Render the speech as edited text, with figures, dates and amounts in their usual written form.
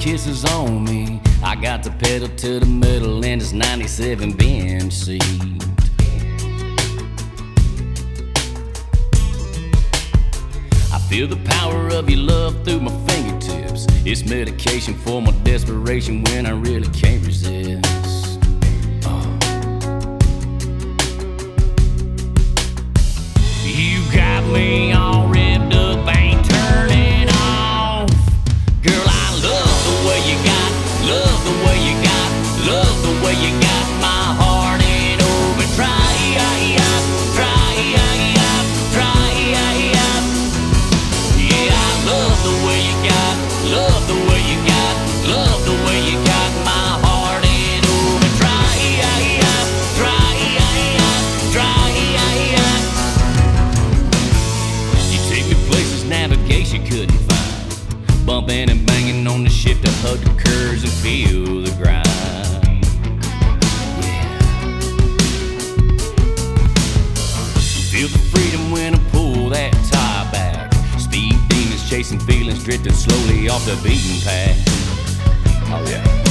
kisses on me. I got the pedal to the metal and it's 97 bench seat. I feel the power of your love through my fingertips. It's medication for my desperation when I really can't resist. You got me all revved up, ain't turning off. Girl, I love the way you got, love the way you got, love the way you got my heart in overdrive. Yeah, I love the way you got, love the way you got, love the way you got my heart in overdrive. Navigation couldn't find, bumping and banging on the shift to hug the curves and feel the grind. Yeah. Feel the freedom when I pull that tire back. Speed demons chasing feelings drifting slowly off the beaten path. Oh yeah.